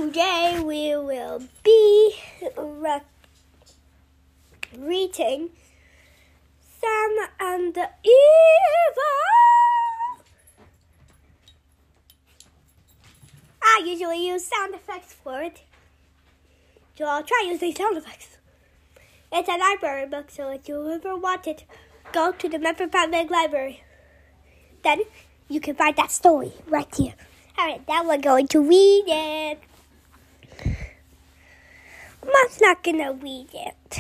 Today we will be reading Sam and Eva. I usually use sound effects for it, so I'll try using sound effects. It's a library book, so if you ever want it, go to the Memphis Public Library. Then you can find that story right here. Alright, now we're going to read it. Mom's not gonna read it.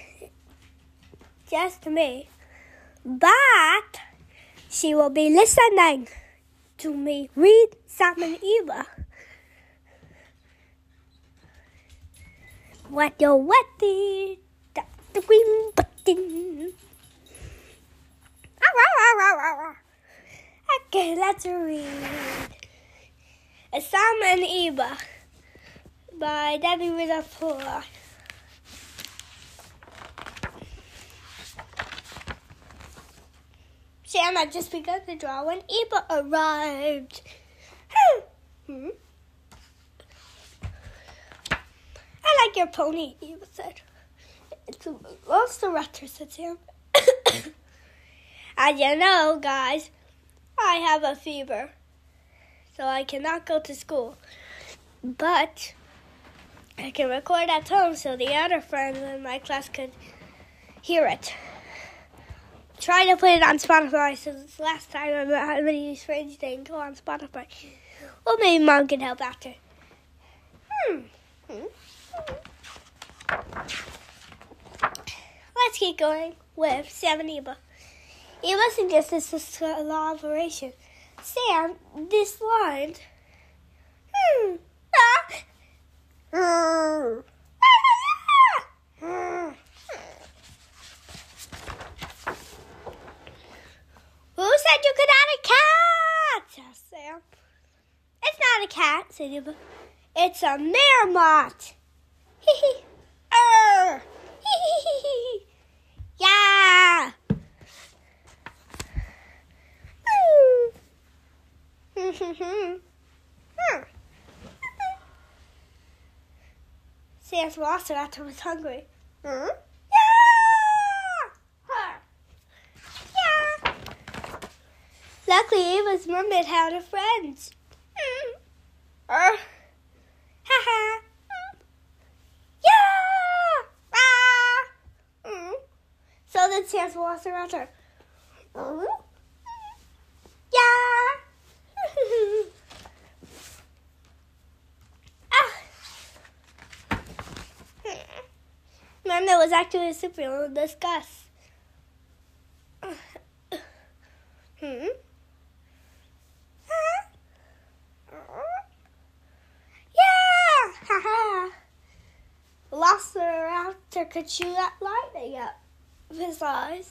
Just me. But she will be listening to me read Sam and Eva. When you're ready, tap the green button. Okay, let's read. Sam and Eva by Debbie Rizzo. Sam had just begun to draw when Eva arrived. I like your pony, Eva said. It's a velociraptor, said Sam. As you know, guys, I have a fever, so I cannot go to school. But I can record at home so the other friends in my class could hear it. Try to put it on Spotify since last time I had many friends didn't go on Spotify. Well, maybe Mom can help after. Let's keep going with Sam and Eva. Eva suggests this law of operation. Sam, this line. Who said you could have a cat? Asked Sam. It's not a cat, said Eva. It's a marmot. Yeah. Sam's velociraptor was hungry. Yeah. Luckily, Eva's mermaid had a friend. So did Sam's velociraptor. Mermaid was actually a superhero in disguise. Velociraptor could shoot that lightning out of his eyes.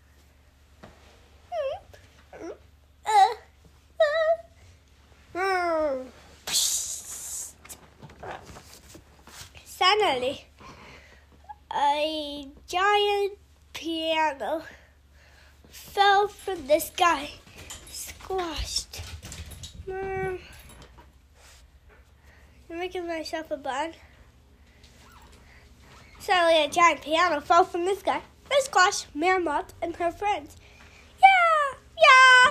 Suddenly, a giant piano fell from the sky, squashed. I'm making myself a bun. Suddenly, a giant piano fell from the sky and squashed Marmot and her friends. Yeah!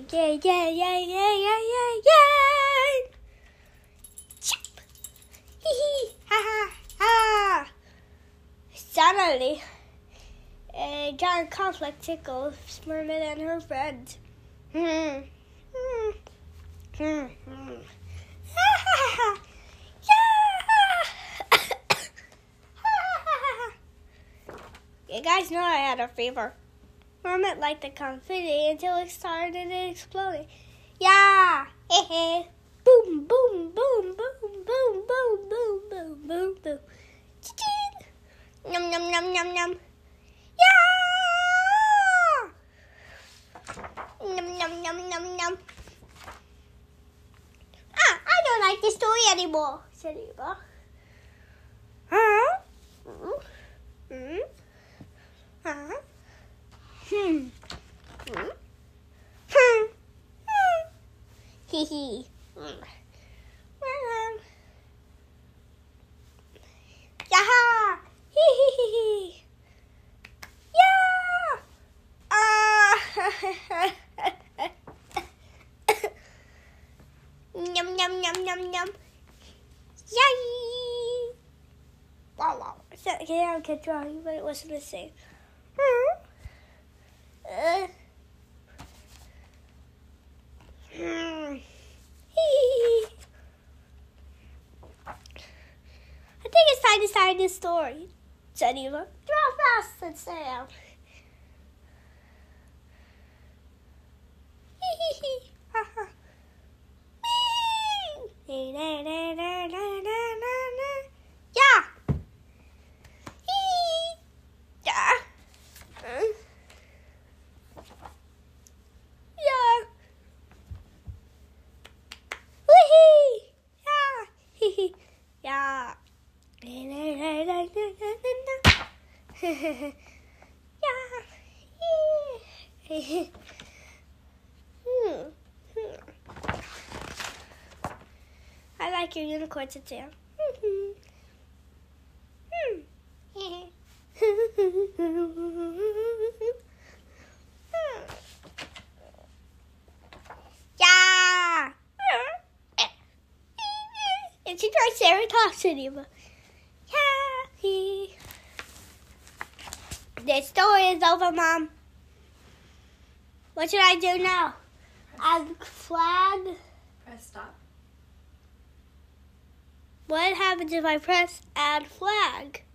Chip! Hee! Ha! Suddenly, a giant conflict tickled Mermaid and her friends. You guys know I had a fever. Mermaid liked the confetti until it started exploding. Yeah! Boom, boom, boom, boom, boom, boom, boom, boom, boom, boom. Ching! Yum, yum, yum, yum, yum. Yeah! Yum, yum, yum, yum, yum. I don't like this story anymore, said Eva. Huh? Hee hee. yum. Yay! Wow, wow. Yeah, I kept drawing, but it wasn't the same. I think it's time to start a new story, said Eva. Draw fast, said Sam. Yeah. Yeah. Yeah. Wee-hee. Yeah. Yeah. Yeah. I like your unicorns and Sam. Yeah. And she tries Sarah talks to you. Yeah. The story is over, Mom. What should I do now? Add flag. Press stop. What happens if I press add flag?